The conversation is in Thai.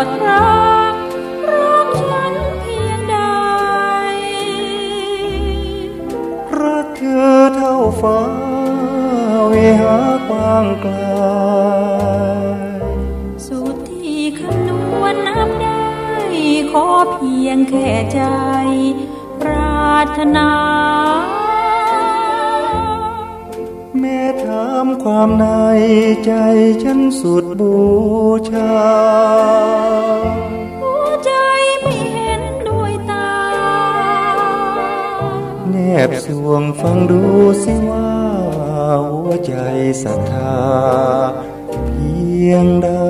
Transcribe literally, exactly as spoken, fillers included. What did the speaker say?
ดรักรักฉันเพียงใดรักเธอเท่าฟ้าเวหากว้างไกลสุดที่คำนวณนับได้ขอเพียงแค่ใจปรารถนาแม้ถามความในใจฉันสุดบูชาหัวใจไม่เห็นด้วยตาแนบสวงฟังดูสิว่าหัวใจศรัทธาเพียงใด